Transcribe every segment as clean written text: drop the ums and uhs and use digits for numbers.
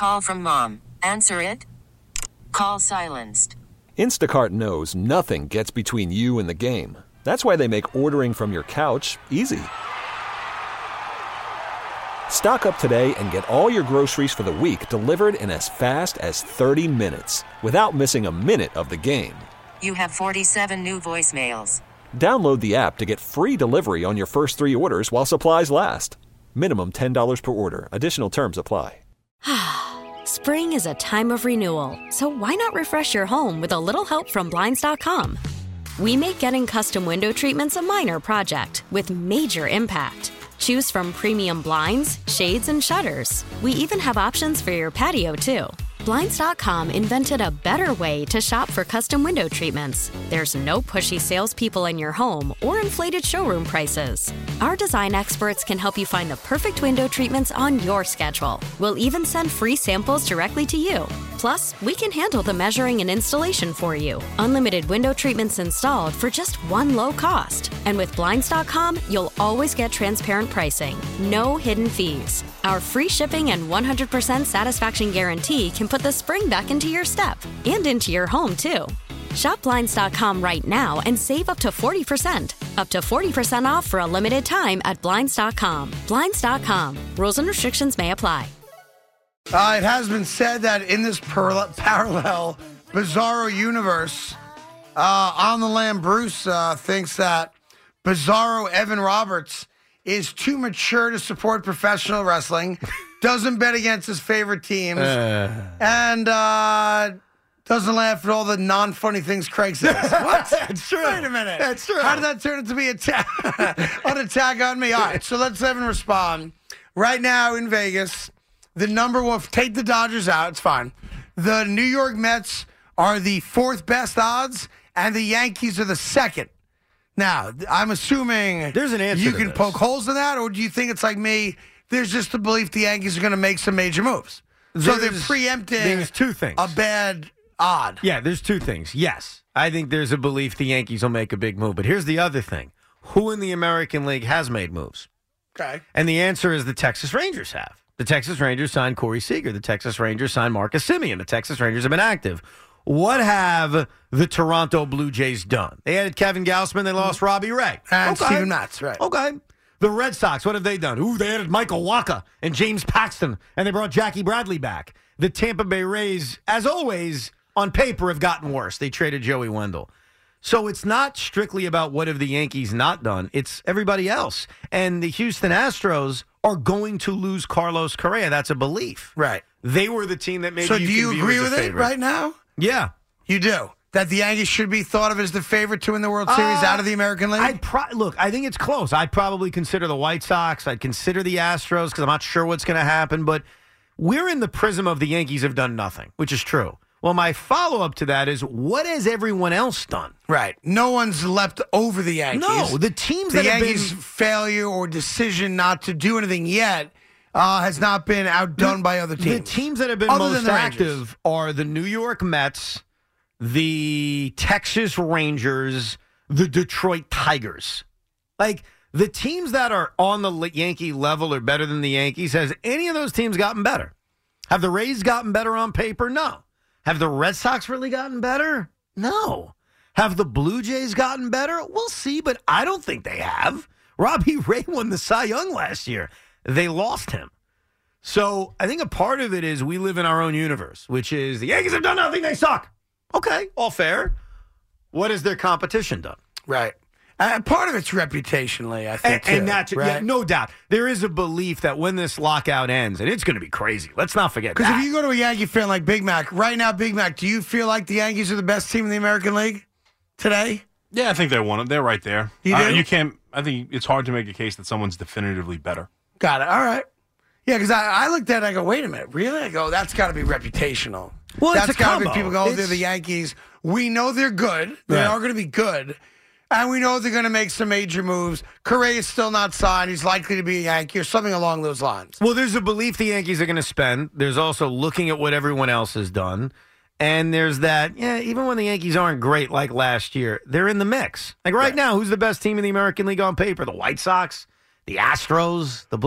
call from mom. Answer it. Call silenced. Instacart knows nothing gets between you and the game. That's why they make ordering from your couch easy. Stock up today and get all your groceries for the week delivered in as fast as 30 minutes without missing a minute of the game. You have 47 new voicemails. Download the app to get free delivery on your first 3 orders while supplies last. Minimum $10 per order. Additional terms apply. Spring is a time of renewal, so why not refresh your home with a little help from Blinds.com? We make getting custom window treatments a minor project with major impact. Choose from premium blinds, shades, and shutters. We even have options for your patio, too. Blinds.com invented a better way to shop for custom window treatments. There's no pushy salespeople in your home or inflated showroom prices. Our design experts can help you find the perfect window treatments on your schedule. We'll even send free samples directly to you. Plus, we can handle the measuring and installation for you. Unlimited window treatments installed for just one low cost. And with Blinds.com, you'll always get transparent pricing. No hidden fees. Our free shipping and 100% satisfaction guarantee can put the spring back into your step and into your home, too. Shop Blinds.com right now and save up to 40%. Up to 40% off for a limited time at Blinds.com. Blinds.com. Rules and restrictions may apply. It has been said that in this parallel Bizarro universe, On the Lam Bruce thinks that Bizarro Evan Roberts is too mature to support professional wrestling, doesn't bet against his favorite teams, and doesn't laugh at all the non-funny things Craig says. What? That's true. Wait a minute. That's true. How did that turn into be an attack on me? All right, so let's Evan respond. Right now in Vegas, the number one, take the Dodgers out, it's fine. The New York Mets are the 4th best odds, and the Yankees are the 2nd. Now, I'm assuming there's an answer you to can this. poke holes in that, or do you think it's like me, there's just a belief the Yankees are going to make some major moves? So they're preempting there's 2 things. A bad odd. Yeah, there's 2 things. Yes, I think there's a belief the Yankees will make a big move. But here's the other thing. Who in the American League has made moves? Okay. And the answer is the Texas Rangers have. The Texas Rangers signed Corey Seager. The Texas Rangers signed Marcus Semien. The Texas Rangers have been active. What have the Toronto Blue Jays done? They added Kevin Gausman. They lost Robbie Ray. And Steven Matz, right. Okay. The Red Sox, what have they done? Ooh, they added Michael Wacha and James Paxton, and they brought Jackie Bradley back. The Tampa Bay Rays, as always, on paper, have gotten worse. They traded Joey Wendell. So it's not strictly about what have the Yankees not done. It's everybody else. And the Houston Astros are going to lose Carlos Correa. That's a belief. Right. They were the team that maybe So do you agree with it right now? Yeah. You do? That the Yankees should be thought of as the favorite to win the World Series out of the American League? Look, I think it's close. I'd probably consider the White Sox. I'd consider the Astros because I'm not sure what's going to happen. But we're in the prism of the Yankees have done nothing, which is true. Well, my follow-up to that is, what has everyone else done? Right. No one's leapt over the Yankees. No, the teams the that have Yankees' been... failure or decision not to do anything yet has not been outdone by other teams. The teams that have been Other most than the active are the New York Mets, the Texas Rangers, the Detroit Tigers. Like, the teams that are on the Yankee level or better than the Yankees, has any of those teams gotten better? Have the Rays gotten better on paper? No. Have the Red Sox really gotten better? No. Have the Blue Jays gotten better? We'll see, but I don't think they have. Robbie Ray won the Cy Young last year. They lost him. So I think a part of it is we live in our own universe, which is the Yankees have done nothing. They suck. Okay, all fair. What has their competition done? Right. Part of it's reputationally, I think, and too, that's right? yeah, no doubt. There is a belief that when this lockout ends, and it's going to be crazy. Let's not forget that. Because if you go to a Yankee fan like Big Mac, right now, Big Mac, do you feel like the Yankees are the best team in the American League today? Yeah, I think they're one of. They're right there. You do? You can't. I think it's hard to make a case that someone's definitively better. Got it. All right. Yeah, because I looked at it, I go, wait a minute, really? I go, that's got to be reputational. Well, that's it's a got to be combo. people go, they're the Yankees. We know they're good. They are going to be good. And we know they're going to make some major moves. Correa is still not signed. He's likely to be a Yankee or something along those lines. Well, there's a belief the Yankees are going to spend. There's also looking at what everyone else has done. And there's that, even when the Yankees aren't great like last year, they're in the mix. Like right now, who's the best team in the American League on paper? The White Sox, the Astros, the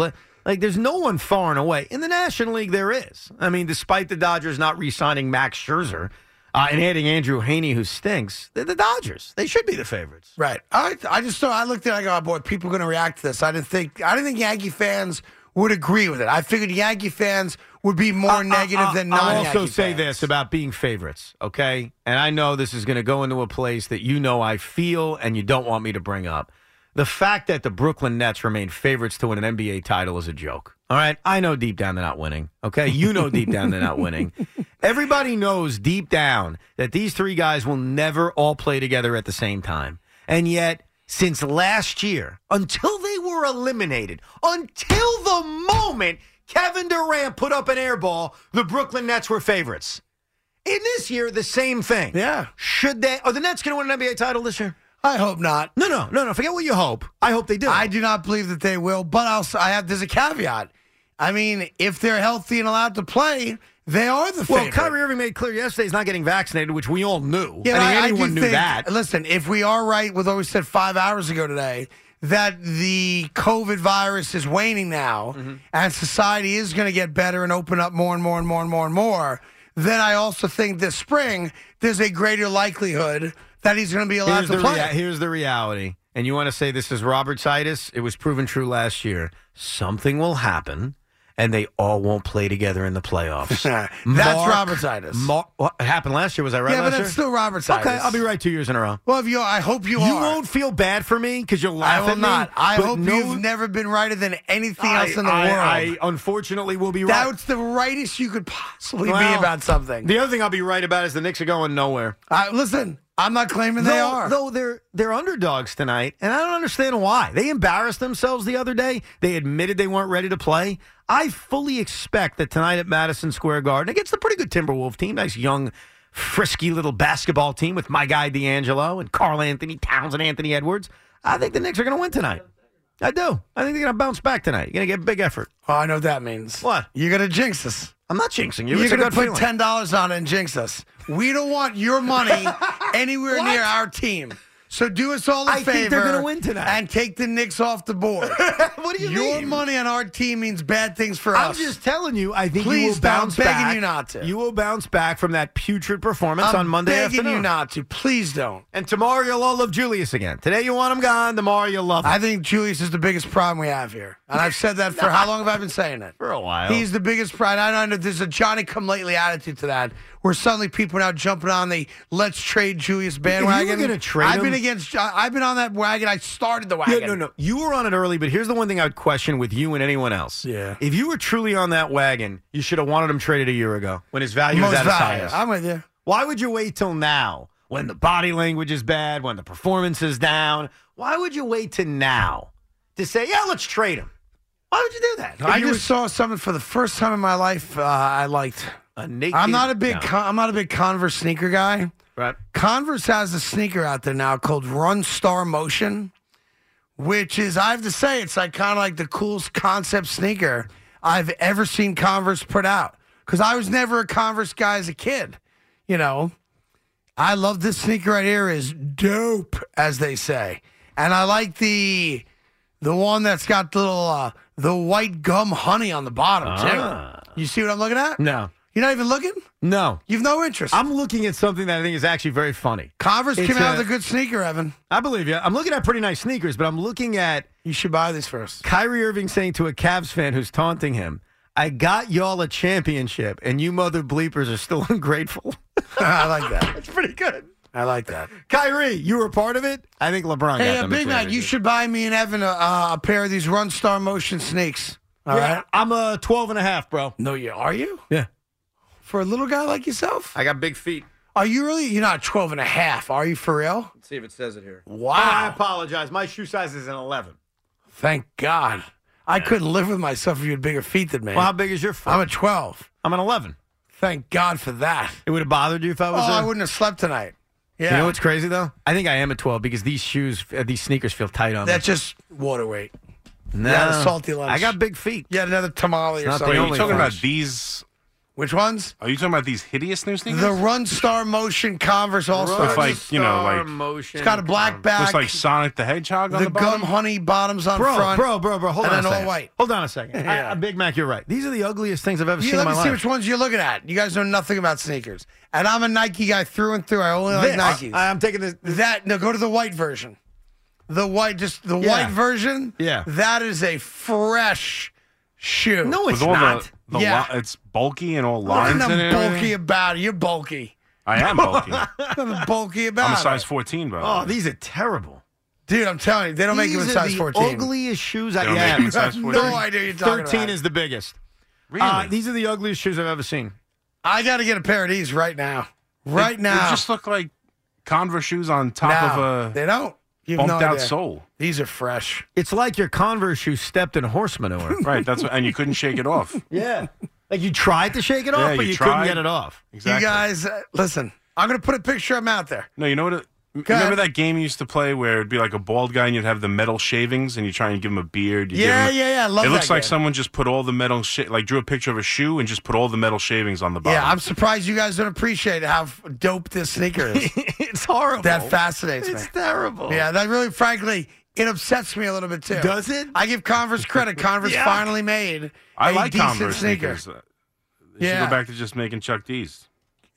Like, there's no one far and away. In the National League, there is. I mean, despite the Dodgers not re-signing Max Scherzer and adding Andrew Heaney, who stinks, they're the Dodgers. They should be the favorites. Right. I just thought, I looked at it, I go, oh, boy, people are going to react to this. I didn't think Yankee fans would agree with it. I figured Yankee fans would be more negative than non-Yankee I'll also say fans. this about being favorites, okay? And I know this is going to go into a place that you know I feel and you don't want me to bring up. The fact that the Brooklyn Nets remain favorites to win an NBA title is a joke. All right? I know deep down they're not winning, okay? You know deep down they're not winning. Everybody knows deep down that these three guys will never all play together at the same time. And yet, since last year, until they were eliminated, until the moment Kevin Durant put up an air ball, the Brooklyn Nets were favorites. In this year, the same thing. Yeah. Should they? Are the Nets going to win an NBA title this year? I hope not. No. Forget what you hope. I hope they do. I do not believe that they will, but there's a caveat. I mean, if they're healthy and allowed to play, they are the favorite. Well, Kyrie Irving made clear yesterday he's not getting vaccinated, which we all knew. Yeah, I mean, I anyone do knew think, that. Listen, if we are right with what we said 5 hours ago today, that the COVID virus is waning now, and society is going to get better and open up more and more and more and more and more, then I also think this spring there's a greater likelihood that he's going to be allowed to play. Here's the reality. And you want to say this is Roberts-itis? It was proven true last year. Something will happen, and they all won't play together in the playoffs. That's Roberts-itis. What happened last year? Was I right? Yeah, but last that's year? still Roberts-itis. Okay, I'll be right 2 years in a row. Well, I hope you You are. won't feel bad for me because you'll I laugh will at me. not. I but hope you've never been righter than anything else in the world. I unfortunately will be right. That's the rightest you could possibly be Well, about something. The other thing I'll be right about is the Knicks are going nowhere. Listen, I'm not claiming they are. Though they're underdogs tonight, and I don't understand why. They embarrassed themselves the other day. They admitted they weren't ready to play. I fully expect that tonight at Madison Square Garden against a pretty good Timberwolves team, nice young, frisky little basketball team with my guy D'Angelo and Karl Anthony Towns and Anthony Edwards, I think the Knicks are going to win tonight. I do. I think they're going to bounce back tonight. You're going to get a big effort. Oh, I know what that means. What? You're going to jinx us. I'm not jinxing you. You're It's a going good to put feeling. $10 on it and jinx us. We don't want your money anywhere near our team. So do us all a favor. I think they're going to win tonight. And take the Knicks off the board. What do you Your mean? money on our team means bad things for us. I'm just telling you, I think Please, you will bounce I'm begging back. you not to. You will bounce back from that putrid performance on Monday I'm begging afternoon. you not to. Please don't. And tomorrow you'll all love Julius again. Today you want him gone. Tomorrow you'll love him. I think Julius is the biggest problem we have here. And I've said that for how long have I been saying it? For a while. He's the biggest pride. I know there's a Johnny-come-lately attitude to that, where suddenly people are now jumping on the let's trade Julius bandwagon. If you were gonna trade I've been him- I've been on that wagon. I started the wagon. Yeah, no. You were on it early, but here's the one thing I would question with you and anyone else. Yeah. If you were truly on that wagon, you should have wanted him traded a year ago when his value was Most at its valuable. highest. I'm with you. Why would you wait till now when the body language is bad, when the performance is down? Why would you wait till now to say, yeah, let's trade him? Why would you do that? I just saw something for the first time in my life I liked. a naked. I'm not a big No. I'm not a big Converse sneaker guy. Right. Converse has a sneaker out there now called Run Star Motion, which is, I have to say, it's like kind of like the coolest concept sneaker I've ever seen Converse put out. Because I was never a Converse guy as a kid. You know, I love this sneaker right here is dope, as they say. And I like the one that's got the little the white gum honey on the bottom too. You see what I'm looking at? No. You're not even looking? No. You've no interest. I'm looking at something that I think is actually very funny. Converse It's came out a- with a good sneaker, Evan. I believe you. I'm looking at pretty nice sneakers, but I'm looking at You should buy these first. Kyrie Irving saying to a Cavs fan who's taunting him, I got y'all a championship, and you mother bleepers are still ungrateful. I like that. That's pretty good. I like that. Kyrie, you were a part of it? I think LeBron Hey, got them a Big Mac, you championship. should buy me and Evan a pair of these Run Star Motion sneaks. All right? Yeah, I'm a 12 and a half, bro. No, are you? Yeah. For a little guy like yourself? I got big feet. Are you really? You're not 12 and a half. Are you for real? Let's see if it says it here. I Wow. apologize. My shoe size is an 11. Thank God. I couldn't live with myself if you had bigger feet than me. Well, how big is your foot? I'm a 12. I'm an 11. Thank God for that. It would have bothered you if I was I wouldn't have slept tonight. Yeah. You know what's crazy, though? I think I am a 12 because these sneakers feel tight on me. That's just water weight. No. Yeah, the salty lunch. I got big feet. You had another tamale or Not the something. Wait, are only you talking one. about these Which ones? Are you talking about these hideous new sneakers? The Run Star Motion Converse All-Stars. With like motion. It's got a black back. looks like Sonic the Hedgehog on the the bottom. Gum Honey bottoms on front. Bro, hold on and a then all second. white. Hold on a second. Yeah. Big Mac, you're right. These are the ugliest things I've ever You seen in let my me see life. which ones you're looking at. You guys know nothing about sneakers. And I'm a Nike guy through and through. I only like Nikes. I'm taking this. No, go to the white version. The white Yeah. white version. Yeah. That is a fresh shoe. No, it's With all not. the it's bulky and all Nothing lines in it. and bulky everything. about it. You're bulky. I am bulky. Nothing bulky about I'm a it. size 14, by the Oh, way. these are terrible. Dude, I'm telling you, they don't make them in These are size the 14. ugliest shoes They don't I make have. them in size I have 14. no idea what you're talking 13 about. is the biggest. Really? These are the ugliest shoes I've ever seen. I got to get a pair of these right now. Right now. They just look like Converse shoes on top of they a don't. You have bumped no out idea. sole. These are fresh. It's like your Converse shoe stepped in horse manure. Right. And you couldn't shake it off. Yeah. Like you tried to shake it off, Yeah, but you you couldn't tried. get it off. Exactly. You guys, listen, I'm going to put a picture of them out there. No, you know what? Remember that game you used to play where it'd be like a bald guy and you'd have the metal shavings and you try and give him a beard? You give him Yeah. Love It that looks like game. someone just put all the metal, like drew a picture of a shoe and just put all the metal shavings on the bottom. Yeah, I'm surprised you guys don't appreciate how dope this sneaker is. It's horrible. That fascinates me. It's terrible. Yeah, that really, frankly, it upsets me a little bit too. Does it? I give Converse credit. Converse Yeah. finally made I a like decent Converse sneaker. sneakers. They should Yeah. go back to just making Chuck D's.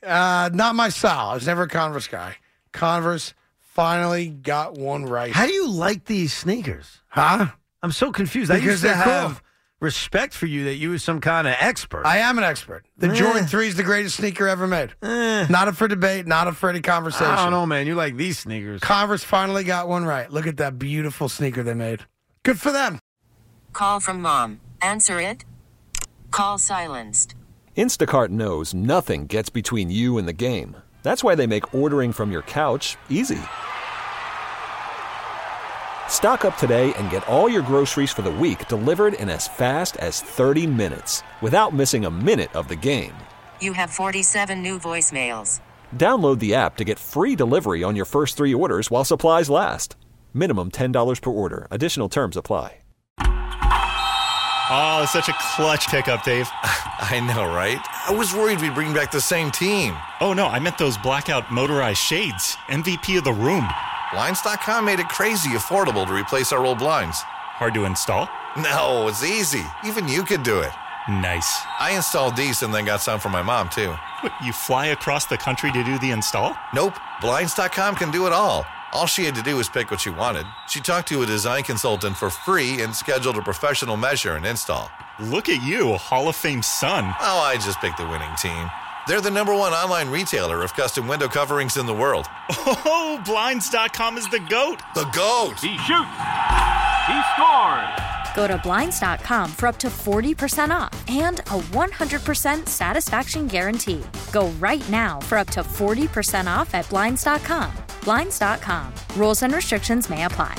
Not my style. I was never a Converse guy. Converse finally got one right. How do you like these sneakers? Huh? I'm so confused. I Because used to they're have cool. respect for you that you were some kind of expert. I am an expert. The Jordan 3 is the greatest sneaker ever made. Not up for debate, not up for any conversation. I don't know, man. You like these sneakers. Converse finally got one right. Look at that beautiful sneaker they made. Good for them. Call from mom. Answer it. Call silenced. Instacart knows nothing gets between you and the game. That's why they make ordering from your couch easy. Stock up today and get all your groceries for the week delivered in as fast as 30 minutes without missing a minute of the game. You have 47 new voicemails. Download the app to get free delivery on your first 3 orders while supplies last. Minimum $10 per order. Additional terms apply. Oh, such a clutch pickup, Dave. I know, right? I was worried we'd bring back the same team. Oh, no, I meant those blackout motorized shades. MVP of the room. Blinds.com made it crazy affordable to replace our old blinds. Hard to install? No, it's easy. Even you could do it. Nice. I installed these and then got some for my mom, too. What, you fly across the country to do the install? Nope. Blinds.com can do it all. All she had to do was pick what she wanted. She talked to a design consultant for free and scheduled a professional measure and install. Look at you, a Hall of Fame son. Oh, I just picked the winning team. They're the #1 online retailer of custom window coverings in the world. Oh, Blinds.com is the GOAT. The GOAT! He shoots. He scores. Go to Blinds.com for up to 40% off and a 100% satisfaction guarantee. Go right now for up to 40% off at Blinds.com. Blinds.com. Rules and restrictions may apply.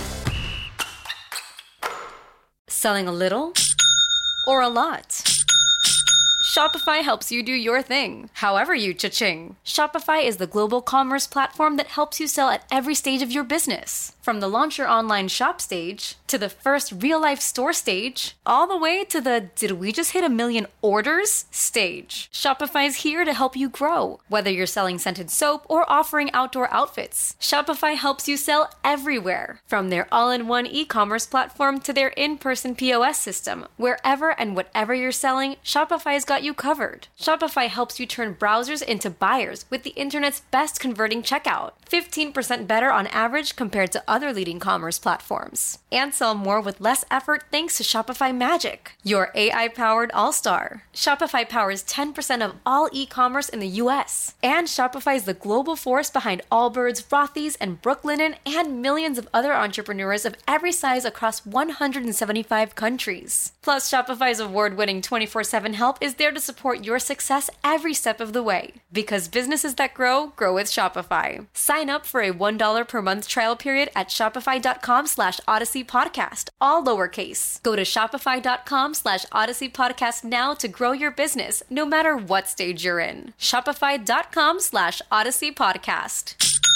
Selling a little or a lot? Shopify helps you do your thing, however you cha-ching. Shopify is the global commerce platform that helps you sell at every stage of your business. From the launch your online shop stage, to the first real-life store stage, all the way to the did we just hit 1 million orders stage. Shopify's here to help you grow. Whether you're selling scented soap or offering outdoor outfits, Shopify helps you sell everywhere. From their all-in-one e-commerce platform to their in-person POS system, wherever and whatever you're selling, Shopify's got you covered. Shopify helps you turn browsers into buyers with the internet's best converting checkout. 15% better on average compared to other leading commerce platforms. And sell more with less effort thanks to Shopify Magic, your AI-powered all-star. Shopify powers 10% of all e-commerce in the US. And Shopify is the global force behind Allbirds, Rothy's, and Brooklinen, and millions of other entrepreneurs of every size across 175 countries. Plus, Shopify's award-winning 24/7 help is there to support your success every step of the way. Because businesses that grow, grow with Shopify. Sign up for a $1 per month trial period at shopify.com/Odyssey Podcast, all lowercase. Go to shopify.com/Odyssey Podcast now to grow your business, no matter what stage you're in. Shopify.com/Odyssey Podcast.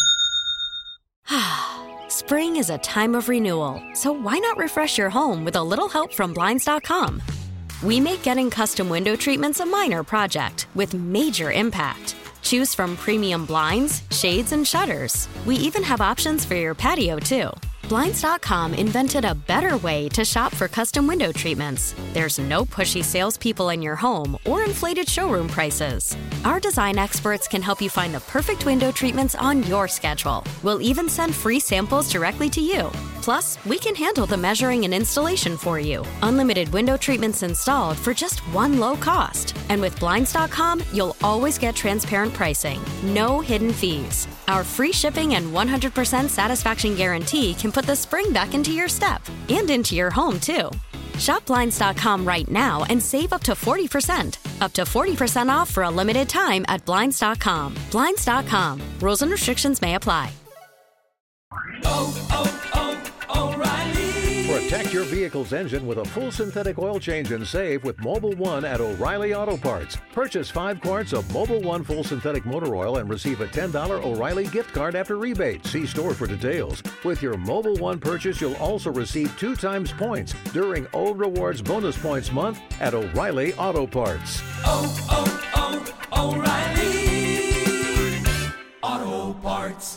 Spring is a time of renewal, so why not refresh your home with a little help from Blinds.com? We make getting custom window treatments a minor project with major impact. Choose from premium blinds, shades, and shutters. We even have options for your patio, too. Blinds.com invented a better way to shop for custom window treatments. There's no pushy salespeople in your home or inflated showroom prices. Our design experts can help you find the perfect window treatments on your schedule. We'll even send free samples directly to you. Plus, we can handle the measuring and installation for you. Unlimited window treatments installed for just one low cost. And with Blinds.com, you'll always get transparent pricing. No hidden fees. Our free shipping and 100% satisfaction guarantee can put the spring back into your step and into your home, too. Shop Blinds.com right now and save up to 40%. Up to 40% off for a limited time at Blinds.com. Blinds.com. Rules and restrictions may apply. Protect your vehicle's engine with a full synthetic oil change and save with Mobil 1 at O'Reilly Auto Parts. Purchase 5 quarts of Mobil 1 full synthetic motor oil and receive a $10 O'Reilly gift card after rebate. See store for details. With your Mobil 1 purchase, you'll also receive 2 times points during O Rewards Bonus Points Month at O'Reilly Auto Parts. O'Reilly Auto Parts.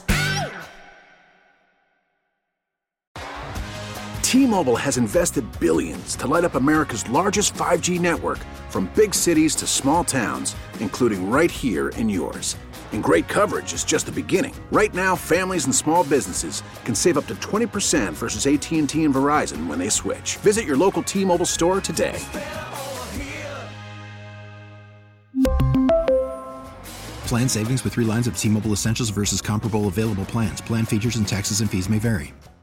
T-Mobile has invested billions to light up America's largest 5G network, from big cities to small towns, including right here in yours. And great coverage is just the beginning. Right now, families and small businesses can save up to 20% versus AT&T and Verizon when they switch. Visit your local T-Mobile store today. Plan savings with 3 lines of T-Mobile Essentials versus comparable available plans. Plan features and taxes and fees may vary.